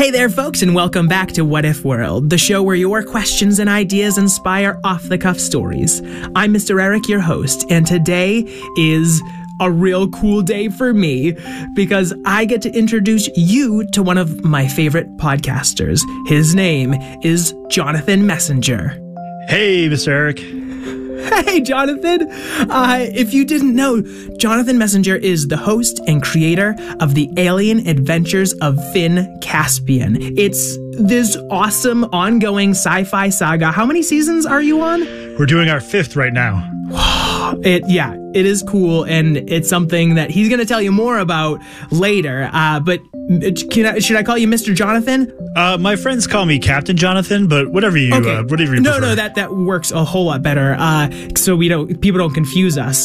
Hey there, folks, and welcome back to What If World, the show where your questions and ideas inspire off-the-cuff stories. I'm Mr. Eric, your host, and today is a real cool day for me because I get to introduce you to one of my favorite podcasters. His name is Jonathan Messenger. Hey, Mr. Eric. Hey, Jonathan. If you didn't know, Jonathan Messenger is the host and creator of the Alien Adventures of Finn Caspian. It's this awesome ongoing sci-fi saga. How many seasons are you on? We're doing our 5th right now. It is cool, and it's something that he's going to tell you more about later. But should I call you Mr. Jonathan? My friends call me Captain Jonathan, but whatever you prefer. No, that works a whole lot better. So people don't confuse us.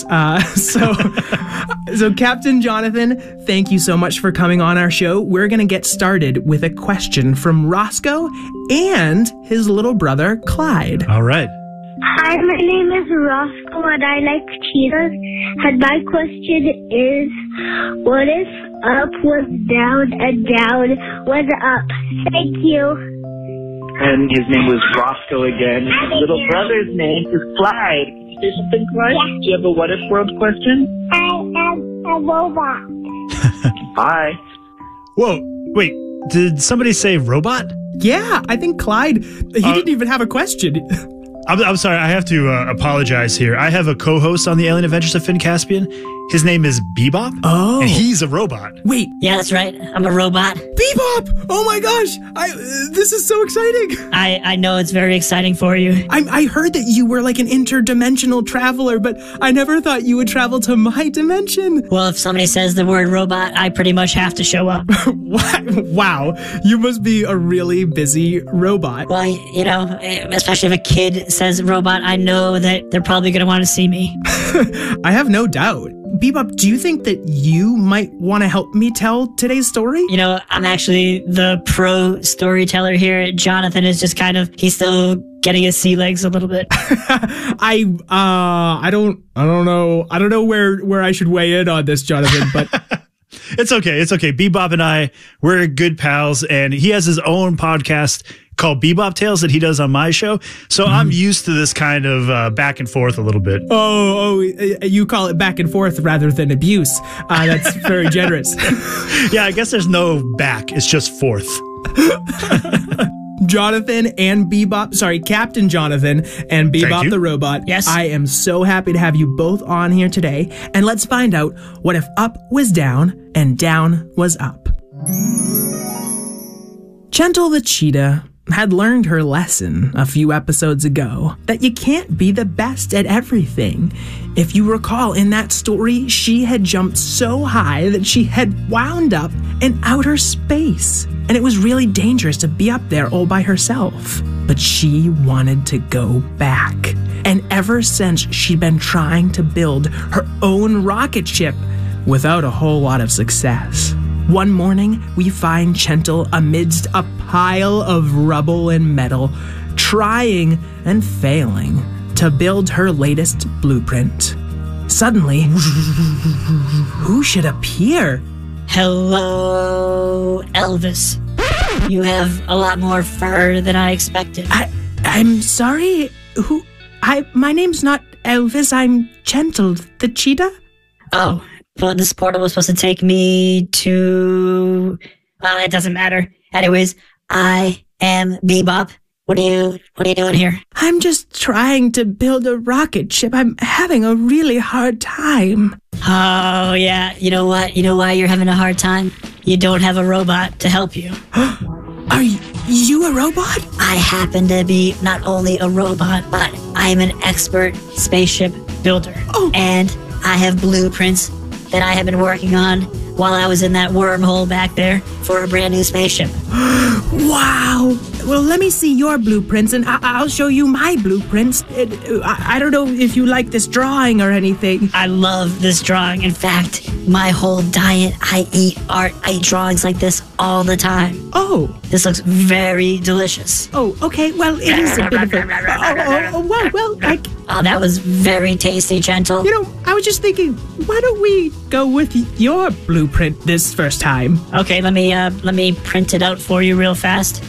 So Captain Jonathan, thank you so much for coming on our show. We're going to get started with a question from Roscoe and his little brother, Clyde. All right. Hi, my name is Roscoe and I like cheetahs. And my question is, what if up was down and down was up? Thank you. And his name was Roscoe again. His little brother's name is Clyde. Can you say something, Clyde? Yeah. Do you have a what if world question? I am a robot. Hi. Whoa, wait, did somebody say robot? Yeah, I think Clyde, he didn't even have a question. I'm sorry, I have to apologize here. I have a co-host on the Alien Adventures of Finn Caspian. His name is Bebop. Oh. And he's a robot. Wait. Yeah, that's right. I'm a robot. Bebop! Oh my gosh! This is so exciting! I know it's very exciting for you. I heard that you were like an interdimensional traveler, but I never thought you would travel to my dimension. Well, if somebody says the word robot, I pretty much have to show up. Wow, you must be a really busy robot. Well, you know, especially if a kid says robot, I know that they're probably going to want to see me. I have no doubt. Bebop, do you think that you might want to help me tell today's story? You know, I'm actually the pro storyteller here. Jonathan is just he's still getting his sea legs a little bit. I don't know where I should weigh in on this, Jonathan, but It's okay. Bebop and we're good pals, and he has his own podcast called Bebop Tales that he does on my show. So I'm used to this kind of back and forth a little bit. Oh, you call it back and forth rather than abuse. That's very generous. Yeah, I guess there's no back. It's just forth. Jonathan and Bebop, Captain Jonathan and Bebop the robot. Yes. I am so happy to have you both on here today. And let's find out what if up was down and down was up. Gentle the cheetah had learned her lesson a few episodes ago that you can't be the best at everything. If you recall in that story, she had jumped so high that she had wound up in outer space. And it was really dangerous to be up there all by herself. But she wanted to go back. And ever since, she'd been trying to build her own rocket ship without a whole lot of success. One morning, we find Chentil amidst a pile of rubble and metal, trying and failing to build her latest blueprint. Suddenly, who should appear? Hello, Elvis. You have a lot more fur than I expected. I'm sorry, my name's not Elvis, I'm Chentil, the cheetah. Oh, well, this portal was supposed to take me to... Well, it doesn't matter. Anyways, I am Bebop. What are you doing here? I'm just trying to build a rocket ship. I'm having a really hard time. Oh, yeah. You know what? You know why you're having a hard time? You don't have a robot to help you. Are you a robot? I happen to be not only a robot, but I'm an expert spaceship builder. Oh. And I have blueprints that I have been working on while I was in that wormhole back there for a brand new spaceship. Wow. well, let me see your blueprints, and I'll show you my blueprints. I don't know if you like this drawing or anything. I love this drawing. In fact, my whole diet, I eat art, I eat drawings like this all the time. Oh. This looks very delicious. Oh, okay. Well, it is a bit of a... well, Oh, that was very tasty, Gentle. You know, I was just thinking, why don't we go with your blueprint this first time? Okay, let me print it out for you real fast.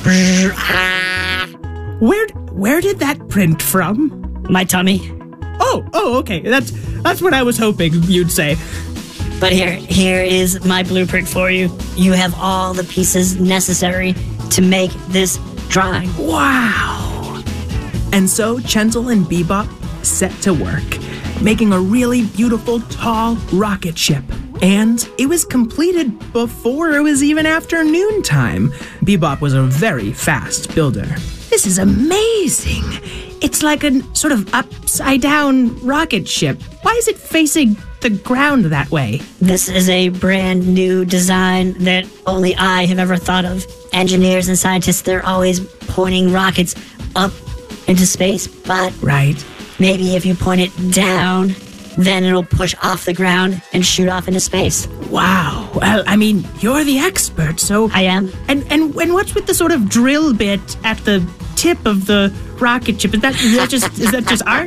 Where did that print from? My tummy. Oh, okay. That's what I was hoping you'd say. But here is my blueprint for you. You have all the pieces necessary to make this drawing. Wow. And so Chentle and Bebop set to work, making a really beautiful, tall rocket ship. And it was completed before it was even afternoon time. Bebop was a very fast builder. This is amazing. It's like a sort of upside-down rocket ship. Why is it facing the ground that way? This is a brand new design that only I have ever thought of. Engineers and scientists, they're always pointing rockets up into space, but right. Maybe if you point it down, then it'll push off the ground and shoot off into space. Wow. Well, I mean, you're the expert, so... I am. And what's with the sort of drill bit at the tip of the rocket ship? Is that just art?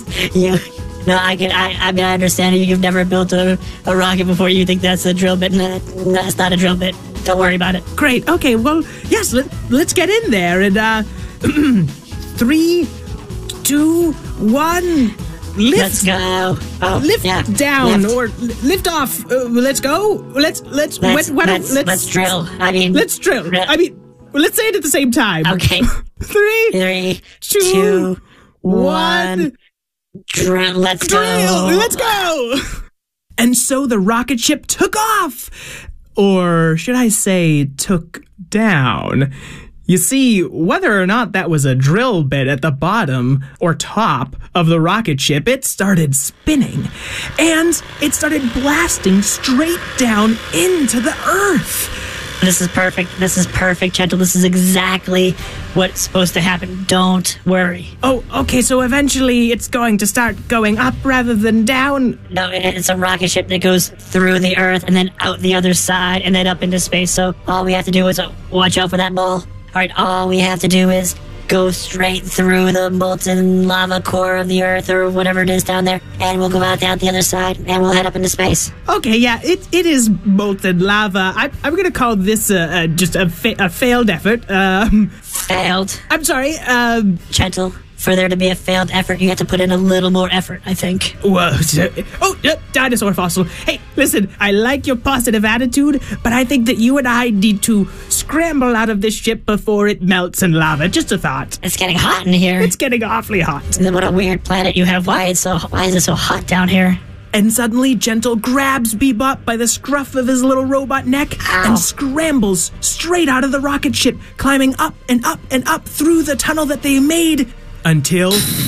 No, I mean, I understand you've never built a rocket before. You think that's a drill bit. No, that's not a drill bit. Don't worry about it. Great. Okay, well, yes, let's get in there. And, 3, 2, 1... Lift. Let's go. Oh, lift down lift. Or lift off. Let's go. Let's drill. I mean, let's drill. I mean, let's say it at the same time. Okay. 3, 2, 1. Drill. Let's go. Let's go. And so the rocket ship took off, or should I say, took down. You see, whether or not that was a drill bit at the bottom or top of the rocket ship, it started spinning. And it started blasting straight down into the earth. This is perfect. This is perfect, Gentle. This is exactly what's supposed to happen. Don't worry. Oh, okay, so eventually it's going to start going up rather than down? No, it's a rocket ship that goes through the earth and then out the other side and then up into space. So all we have to do is watch out for that ball. All right, all we have to do is go straight through the molten lava core of the earth or whatever it is down there, and we'll go out down the other side, and we'll head up into space. Okay, yeah, it is molten lava. I'm going to call this just a failed effort. Failed? I'm sorry, Gentle. For there to be a failed effort, you have to put in a little more effort, I think. Whoa. Oh, dinosaur fossil. Hey, listen, I like your positive attitude, but I think that you and I need to scramble out of this ship before it melts in lava. Just a thought. It's getting hot in here. It's getting awfully hot. What a weird planet you have. Why is it so hot down here? And suddenly, Gentle grabs Bebop by the scruff of his little robot neck and scrambles straight out of the rocket ship, climbing up and up and up through the tunnel that they made, until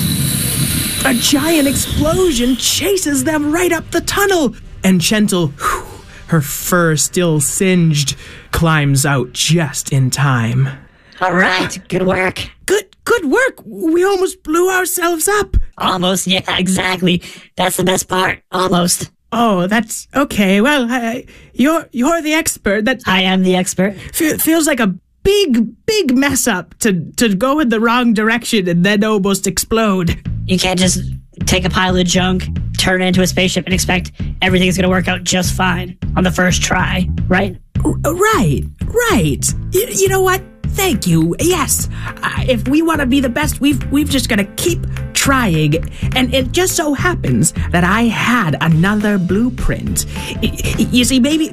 a giant explosion chases them right up the tunnel. And Gentle, her fur still singed, climbs out just in time. All right, good work. Good work. We almost blew ourselves up. Almost, yeah, exactly. That's the best part. Almost. Oh, that's okay. Well, you're the expert. I am the expert. Feels like a big mess up to go in the wrong direction and then almost explode. You can't just take a pile of junk, turn it into a spaceship, and expect everything's gonna work out just fine on the first try, right? Right. You know what? Thank you. Yes. If we want to be the best, we've just got to keep trying. And it just so happens that I had another blueprint. You see, maybe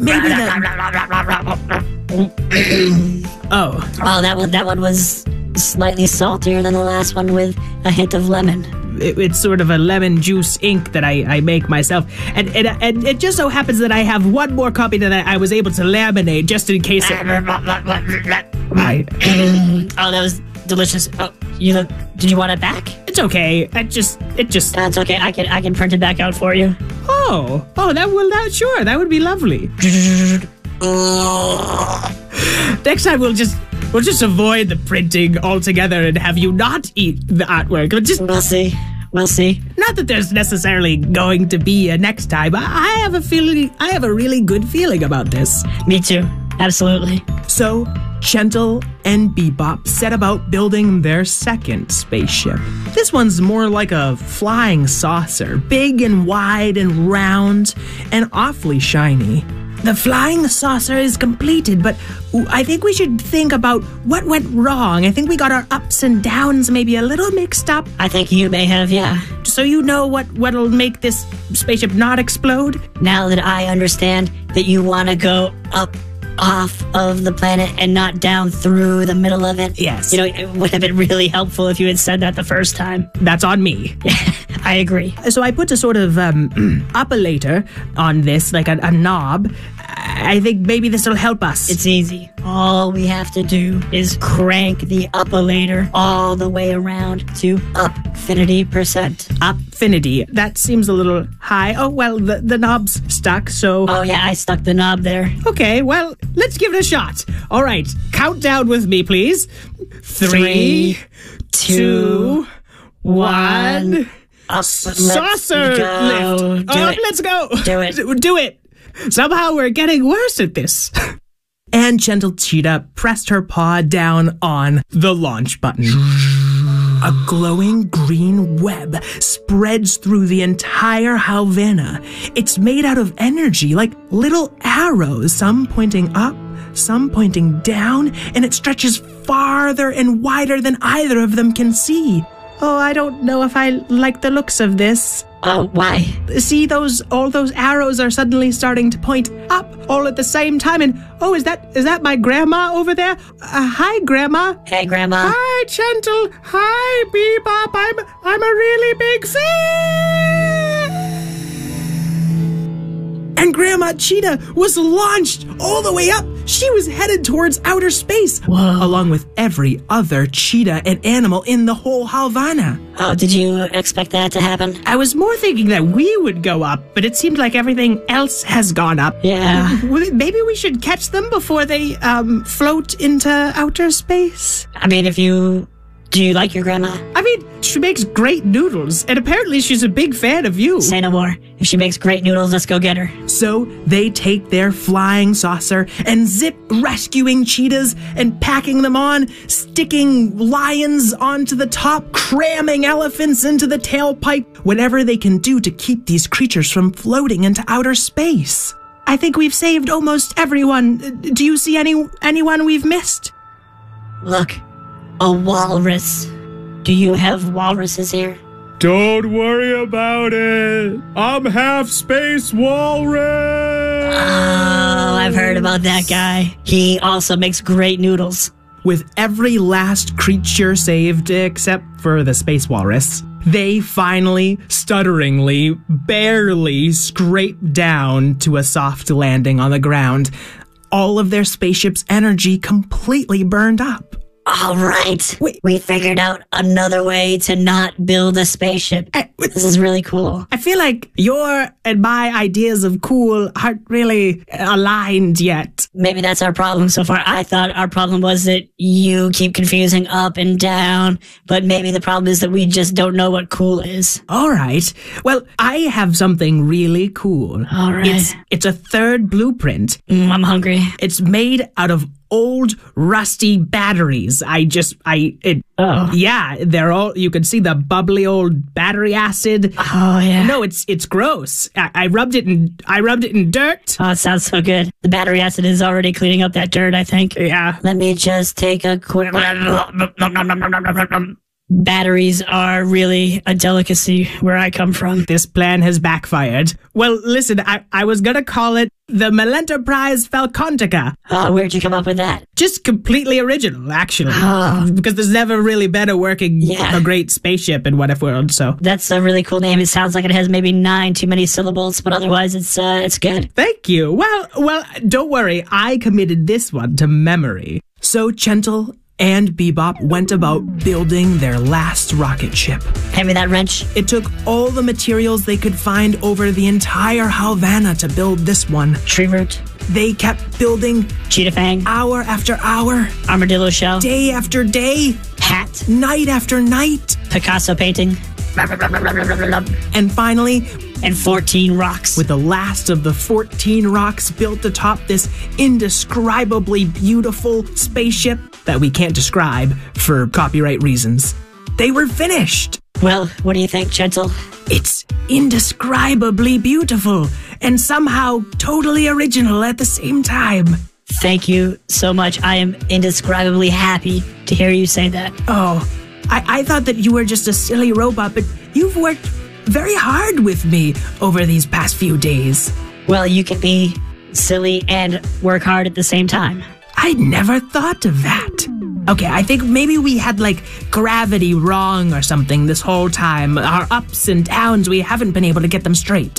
the... Oh, that one was slightly saltier than the last one with a hint of lemon. It's sort of a lemon juice ink that I make myself, and it just so happens that I have one more copy that I was able to laminate just in case. Oh, that was delicious. Oh, did you want it back? It's okay. That's okay. I can print it back out for you. Oh, sure, that would be lovely. Next time we'll just We'll just avoid the printing altogether and have you not eat the artwork. But just We'll see. We'll see. not that there's necessarily going to be a next time. I have a really good feeling about this. Me too. Absolutely. So, Chentle and Bebop set about building their second spaceship. This one's more like a flying saucer, big and wide and round and awfully shiny. The flying saucer is completed, but I think we should think about what went wrong. I think we got our ups and downs maybe a little mixed up. I think you may have, yeah. So you know what'll make this spaceship not explode? Now that I understand that you want to go up off of the planet and not down through the middle of it. Yes. You know, it would have been really helpful if you had said that the first time. That's on me. I agree. So I put a sort of upolator on this, like a knob. I think maybe this will help us. It's easy. All we have to do is crank the upolator all the way around to upfinity percent. Upfinity. That seems a little high. Oh, well, the knob's stuck, so... Oh yeah, I stuck the knob there. Okay, well, let's give it a shot. All right, count down with me, please. 3, 2, 1... Saucer lift. Let's go. Do it. Do it. Somehow we're getting worse at this. And Gentle Cheetah pressed her paw down on the launch button. A glowing green web spreads through the entire Halvana. It's made out of energy, like little arrows, some pointing up, some pointing down, and it stretches farther and wider than either of them can see. Oh, I don't know if I like the looks of this. Oh, why? See, all those arrows are suddenly starting to point up all at the same time. And oh, is that my grandma over there? Hi, Grandma. Hey, Grandma. Hi, Gentle. Hi, Bebop. I'm a really big fan. And Grandma Cheetah was launched all the way up. She was headed towards outer space, Whoa. along with every other cheetah and animal in the whole Halvana. Oh, did you expect that to happen? I was more thinking that we would go up, but it seemed like everything else has gone up. Yeah. Maybe we should catch them before they float into outer space. I mean, do you like your grandma? I mean, she makes great noodles, and apparently she's a big fan of you. Say no more. If she makes great noodles, let's go get her. So they take their flying saucer and zip, rescuing cheetahs and packing them on, sticking lions onto the top, cramming elephants into the tailpipe, whatever they can do to keep these creatures from floating into outer space. I think we've saved almost everyone. Do you see anyone we've missed? Look, a walrus. Do you have walruses here? Don't worry about it. I'm half space walrus. Oh, I've heard about that guy. He also makes great noodles. With every last creature saved except for the space walrus, they finally, stutteringly, barely scraped down to a soft landing on the ground. All of their spaceship's energy completely burned up. All right. Wait. We figured out another way to not build a spaceship. This is really cool. I feel like your and my ideas of cool aren't really aligned yet. Maybe that's our problem so far. I thought our problem was that you keep confusing up and down, but maybe the problem is that we just don't know what cool is. All right. Well, I have something really cool. All right. It's a third blueprint. I'm hungry. It's made out of old rusty batteries. Yeah, they're all, you can see the bubbly old battery acid. Oh yeah. No, it's gross. I rubbed it in dirt. Oh, it sounds so good. The battery acid is already cleaning up that dirt, I think. Yeah. Let me just take a quick... Batteries are really a delicacy where I come from. This plan has backfired. Well, listen, I was gonna call it the Melenterprise Falcontica. Oh, where'd you come up with that? Just completely original, actually. Because there's never really been a great spaceship in What If World, so. That's a really cool name. It sounds like it has maybe 9 too many syllables, but otherwise it's good. Thank you. Well, don't worry. I committed this one to memory. So Chentle and Bebop went about building their last rocket ship. Hand me that wrench. It took all the materials they could find over the entire Halvana to build this one. Tree root. They kept building Cheetah Fang, hour after hour, Armadillo Shell, day after day, Hat, night after night, Picasso painting, and finally, and 14 rocks. with the last of the 14 rocks built atop this indescribably beautiful spaceship that we can't describe for copyright reasons, they were finished. Well, what do you think, Gentle? It's indescribably beautiful and somehow totally original at the same time. Thank you so much. I am indescribably happy to hear you say that. Oh, I thought that you were just a silly robot, but you've worked very hard with me over these past few days. Well, you can be silly and work hard at the same time. I'd never thought of that. Okay, I think maybe we had like gravity wrong or something this whole time. Our ups and downs, we haven't been able to get them straight.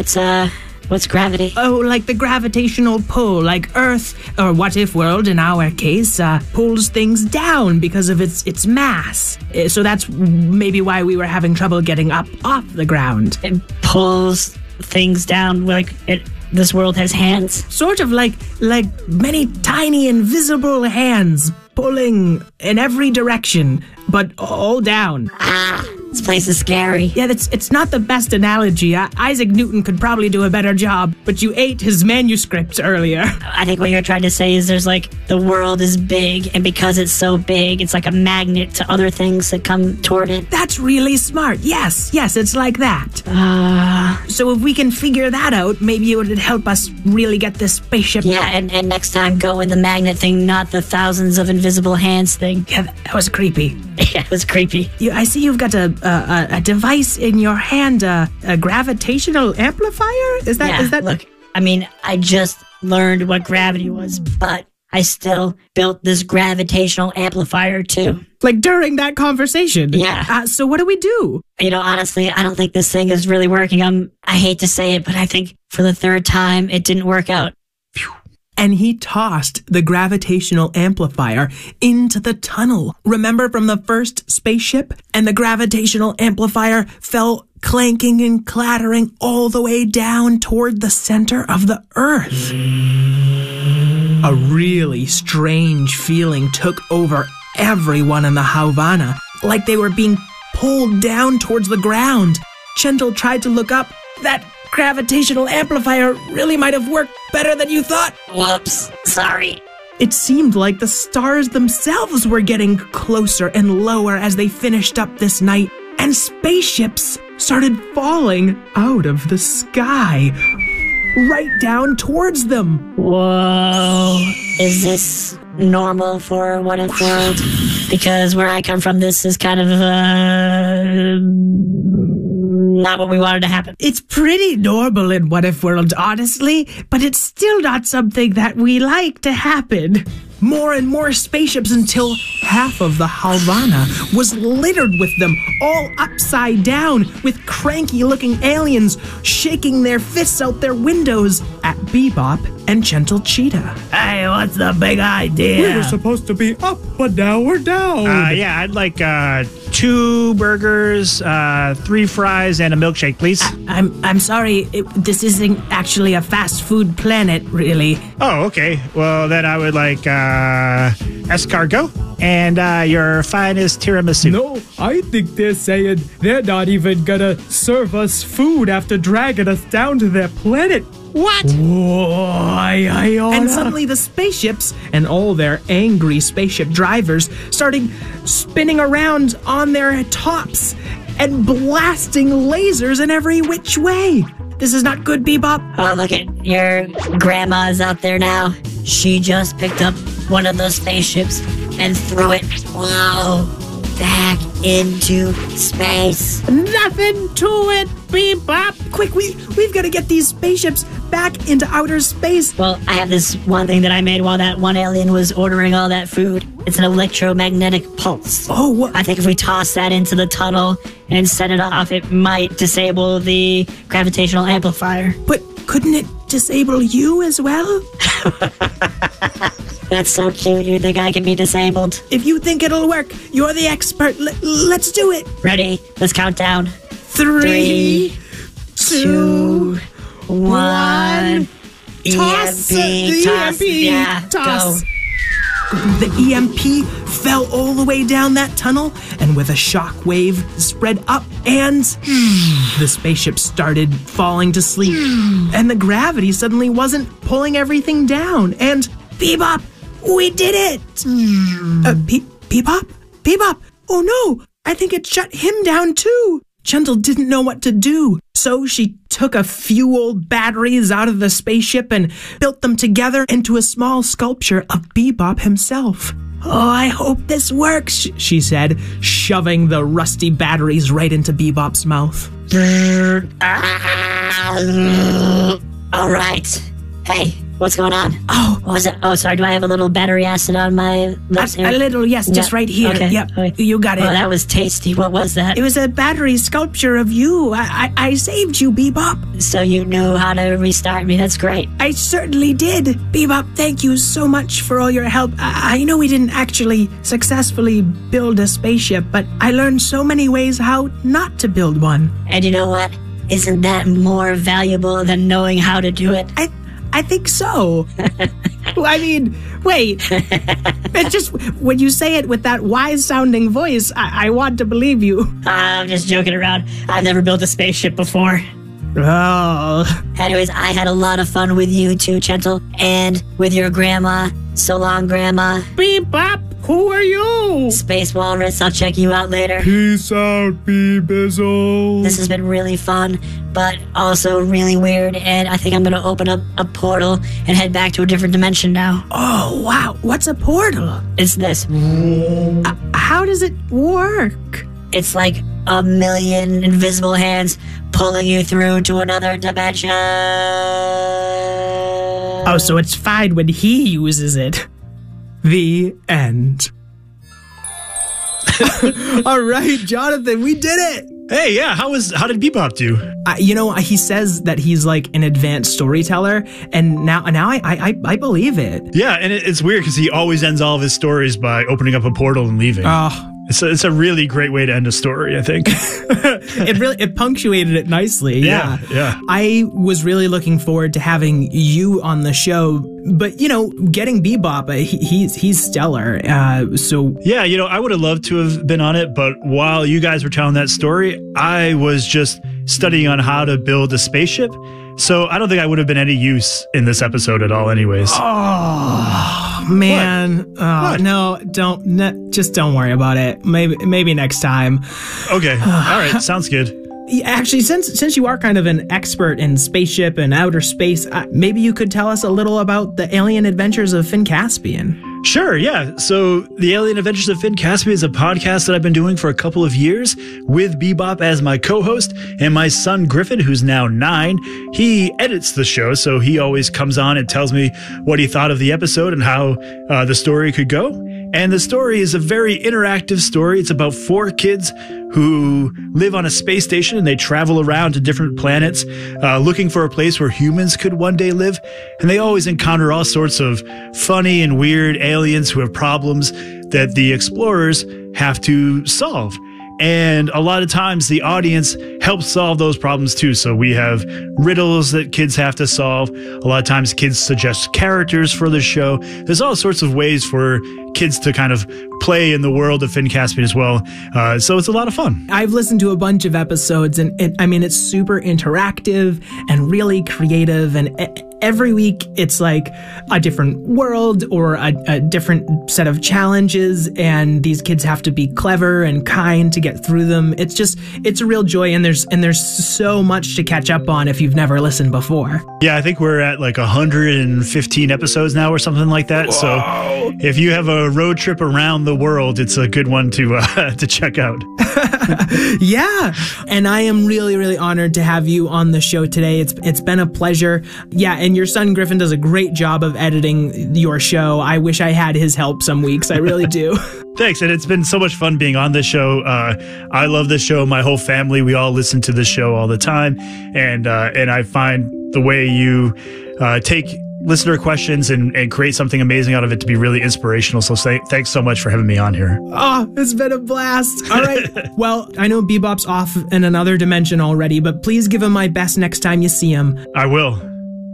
What's gravity? Oh, like the gravitational pull, like Earth, or What If World in our case, pulls things down because of its mass. So that's maybe why we were having trouble getting up off the ground. It pulls things down like this world has hands. Sort of like many tiny invisible hands pulling in every direction, but all down. This place is scary. Yeah, it's not the best analogy. Isaac Newton could probably do a better job, but you ate his manuscript earlier. I think what you're trying to say is there's like the world is big, and because it's so big, it's like a magnet to other things that come toward it. That's really smart. Yes, it's like that. So if we can figure that out, maybe it would help us really get this spaceship. Yeah, and next time go with the magnet thing, not the thousands of invisible hands thing. Yeah, that was creepy. Yeah, it was creepy. I see you've got a device in your hand, a gravitational amplifier? Is that? Look, I mean, I just learned what gravity was, but I still built this gravitational amplifier too. Like during that conversation? Yeah. So what do we do? You know, honestly, I don't think this thing is really working. I hate to say it, but I think for the third time, it didn't work out. And he tossed the gravitational amplifier into the tunnel. Remember from the first spaceship? And the gravitational amplifier fell clanking and clattering all the way down toward the center of the Earth. A really strange feeling took over everyone in the Havana, like they were being pulled down towards the ground. Chentel tried to look up. That gravitational amplifier really might have worked better than you thought. Whoops, sorry. It seemed like the stars themselves were getting closer and lower as they finished up this night, and spaceships started falling out of the sky, right down towards them. Whoa. Is this normal for What If World? Because where I come from, this is kind of, not what we wanted to happen. It's pretty normal in What If World, honestly, but it's still not something that we like to happen. More and more spaceships until half of the Havana was littered with them, all upside down, with cranky-looking aliens shaking their fists out their windows at Bebop and Gentle Cheetah. Hey, what's the big idea? We were supposed to be up, but now we're down. Yeah, I'd like 2 burgers, 3 fries, and a milkshake, please. I'm sorry, this isn't actually a fast food planet, really. Oh, okay. Well, then I would like escargot and your finest tiramisu. No, I think they're saying they're not even gonna serve us food after dragging us down to their planet. What? And suddenly the spaceships and all their angry spaceship drivers started spinning around on their tops and blasting lasers in every which way. This is not good, Bebop. Oh, look at your grandma's out there now. She just picked up one of those spaceships and threw it, back into space. Nothing to it, Bebop. Quick, we've got to get these spaceships back into outer space. Well, I have this one thing that I made while that one alien was ordering all that food. It's an electromagnetic pulse. Oh, what? I think if we toss that into the tunnel and set it off, it might disable the gravitational amplifier. But couldn't it disable you as well? That's so cute. You think I can be disabled? If you think it'll work, you're the expert. Let's do it. Ready? Let's count down. 3, 2, 1. Toss the EMP. Yeah, Toss. go. The EMP fell all the way down that tunnel, and with a shock wave spread up, and the spaceship started falling to sleep. And the gravity suddenly wasn't pulling everything down. And Bebop, we did it! Bebop? Bebop! Oh no! I think it shut him down too! Gentle didn't know what to do, so she took a few old batteries out of the spaceship and built them together into a small sculpture of Bebop himself. Oh, I hope this works, she said, shoving the rusty batteries right into Bebop's mouth. All right. Hey, what's going on? Oh. What was it? Oh, sorry. Do I have a little battery acid on my lips here? A little, yes, just right here. Okay. Yep, Okay. you got it. Oh, that was tasty. What was that? It was a battery sculpture of you. I saved you, Bebop. So you knew how to restart me. That's great. I certainly did. Bebop, thank you so much for all your help. I know we didn't actually successfully build a spaceship, but I learned so many ways how not to build one. And you know what? Isn't that more valuable than knowing how to do it? I think so. I mean, wait. It's just when you say it with that wise-sounding voice, I want to believe you. I'm just joking around. I've never built a spaceship before. Oh. Anyways, I had a lot of fun with you too, Gentle, and with your grandma. So long, Grandma. Bebop, who are you? Space Walrus, I'll check you out later. Peace out, B-Bizzle. This has been really fun, but also really weird, and I think I'm gonna open up a portal and head back to a different dimension now. Oh, wow. What's a portal? It's this. How does it work? It's like a million invisible hands pulling you through to another dimension. Oh, so it's fine when he uses it. The end. All right, Jonathan, we did it. Hey, yeah, how did Bebop do? He says that he's like an advanced storyteller, and now I believe it. Yeah, and it's weird because he always ends all of his stories by opening up a portal and leaving. Oh. It's a really great way to end a story, I think. It punctuated it nicely. Yeah. I was really looking forward to having you on the show, but getting Bebop, he's stellar. So yeah, I would have loved to have been on it, but while you guys were telling that story, I was just studying on how to build a spaceship. So I don't think I would have been any use in this episode at all anyways. Oh, man. What? No, just don't worry about it. Maybe next time. Okay. All right. Sounds good. Actually, since you are kind of an expert in spaceship and outer space, maybe you could tell us a little about the alien adventures of Finn Caspian. Sure, yeah. So The Alien Adventures of Finn Caspian is a podcast that I've been doing for a couple of years with Bebop as my co-host, and my son Griffin, who's now 9, he edits the show, so he always comes on and tells me what he thought of the episode and how the story could go. And the story is a very interactive story. It's about 4 kids who live on a space station and they travel around to different planets looking for a place where humans could one day live. And they always encounter all sorts of funny and weird aliens who have problems that the explorers have to solve. And a lot of times the audience helps solve those problems too. So we have riddles that kids have to solve. A lot of times kids suggest characters for the show. There's all sorts of ways for kids to kind of play in the world of Finn Caspian as well. So it's a lot of fun. I've listened to a bunch of episodes, and it's super interactive and really creative. And every week it's like a different world or a different set of challenges, and these kids have to be clever and kind to get through them. It's a real joy, and there's so much to catch up on if you've never listened before. Yeah, I think we're at like 115 episodes now or something like that. Whoa. So if you have a road trip around the world, it's a good one to check out. Yeah. And I am really, really honored to have you on the show today. It's been a pleasure. Yeah. And your son Griffin does a great job of editing your show. I wish I had his help some weeks. I really do. Thanks. And it's been so much fun being on this show. I love this show. My whole family, we all listen to this show all the time. And I find the way you take listener questions and create something amazing out of it to be really inspirational. So thanks so much for having me on here. Oh, it's been a blast. All right. Well, I know Bebop's off in another dimension already, but please give him my best next time you see him. I will.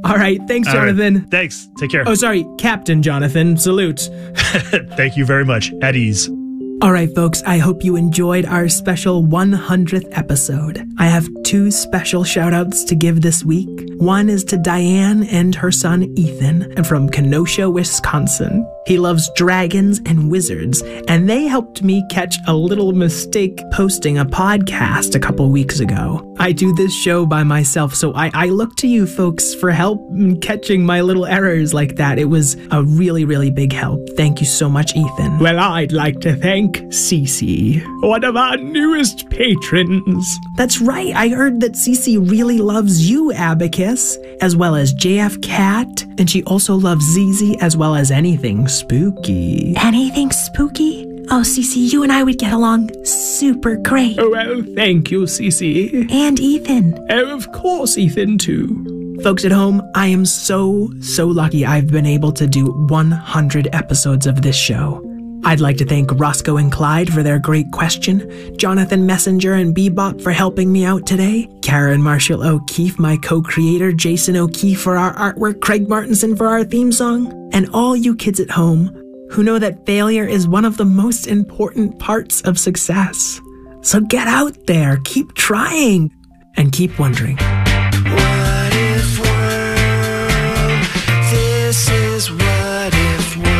All right. Thanks, All right. Jonathan. Thanks. Take care. Oh, sorry. Captain Jonathan. Salute. Thank you very much. At ease. All right, folks, I hope you enjoyed our special 100th episode. I have 2 special shout-outs to give this week. One is to Diane and her son Ethan from Kenosha, Wisconsin. He loves dragons and wizards, and they helped me catch a little mistake posting a podcast a couple weeks ago. I do this show by myself, so I look to you folks for help in catching my little errors like that. It was a really, really big help. Thank you so much, Ethan. Well, I'd like to thank Cece, one of our newest patrons. That's right. I heard that Cece really loves you, Abacus, as well as JF Cat, and she also loves ZZ as well as anything spooky. Anything spooky? Oh, Cece, you and I would get along super great. Oh, well, thank you, Cece. And Ethan. Oh, of course, Ethan, too. Folks at home, I am so lucky I've been able to do 100 episodes of this show. I'd like to thank Roscoe and Clyde for their great question, Jonathan Messenger and Bebop for helping me out today, Karen Marshall O'Keefe, my co-creator, Jason O'Keefe for our artwork, Craig Martinson for our theme song, and all you kids at home who know that failure is one of the most important parts of success. So get out there, keep trying, and keep wondering. What if world? This is what if world.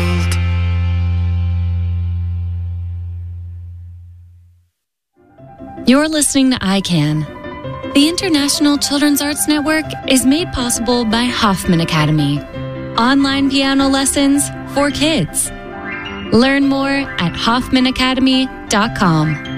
You're listening to ICANN. The International Children's Arts Network is made possible by Hoffman Academy. Online piano lessons for kids. Learn more at hoffmanacademy.com.